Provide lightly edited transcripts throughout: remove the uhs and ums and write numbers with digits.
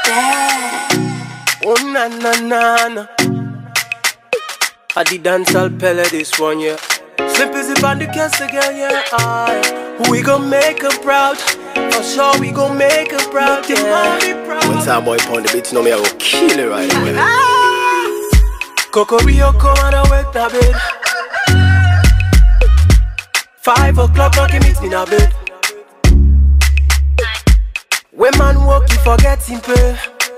Oh na na na na. I did dance all pele this one, yeah. Slip is it on the cast again, yeah. Aye. We gon' make her proud. For sure we gon' make her proud, yeah. When some boy pound the beat, you know me I go kill it right away. Coco Rio come and wake na bed. 5 o'clock knocking meet me na bed. When man walk, you forget him pay.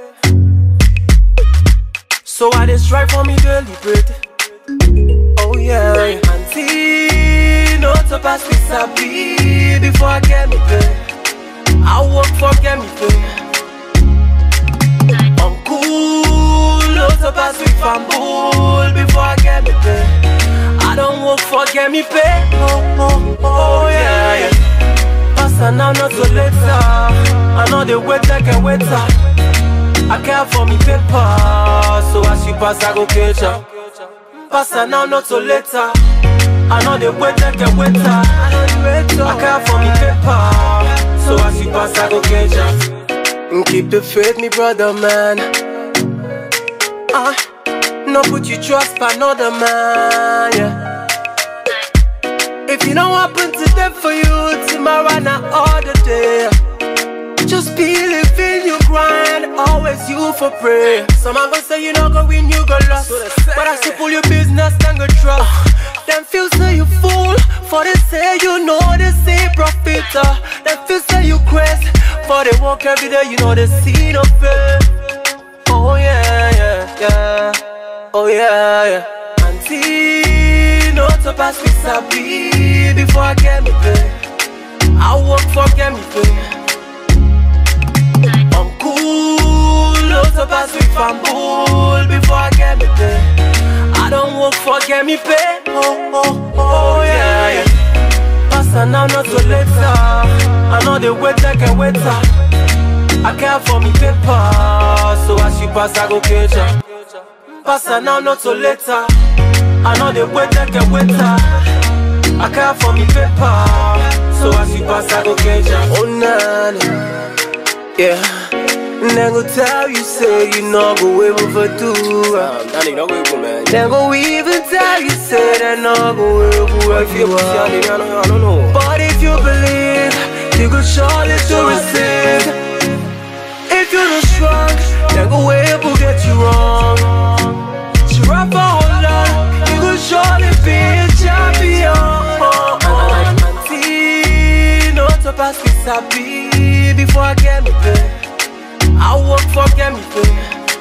So I just try for me daily bread. Oh yeah, auntie, no to pass me sabi before I get me pay. I work for get me pay. Uncle, no to pass me fumble before I get me pay. I don't work for get me pay. Oh yeah, yeah. Pass now not so later. I know the wait like a waiter. I care for me paper, so as you pass I go catch ya. Pass now not so later. I know the wait like a waiter. I care for me paper, so as you pass I go catch ya. Keep the faith, me brother man. No put your trust by another man, yeah. If you don't happen to them for you, tomorrow not all the day. Just believe in your grind, always you for prayer. Some man gon' say you not gon' win, you gon' lost. But I still pull your business and go trust. Them feel say you fool, for they say you know they say profiter. Them feel say you crazy, for they walk every day, you know they see no fear. Oh yeah, yeah, yeah. Oh yeah, yeah. Auntie, no to pass me sabi before I get me pay. I work for get me pay. Uncle, no to pass me fumble before I get me pay. I don't work for get me pay. Oh yeah, yeah. Pass now not so later. I know they wait like a waiter. I care for me paper, so as you pass I go catch ya. Pass now not so later. I know they wait like a waiter. I care for me paper, so as you pass I go catch ya. Oh nah, nah. Yeah. Then go tell you say you not go able for do. Then go even tell you say that not go able if you are. But if you believe, you go surely to receive. If you're not strong, then go able get you wrong. So rap all on, you go surely be a champion. Auntie, no to pass me sabi before I get me pay. I work for get me pay.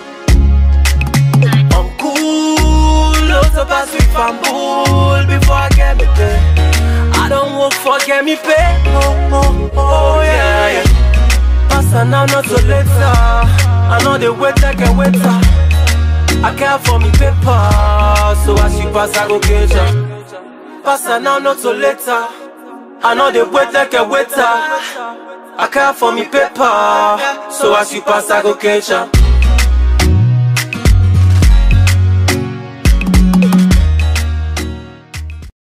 Uncle, no to pass me fumble before I get me pay. I don't work for get me pay. Oh yeah, yeah. Pass now not so later. I know they wait like a waiter. I care for me paper, so as you pass I go catch ya. Pass now not so later. I know they wait like a waiter. I care for me paper, so as you pass I go catch ya.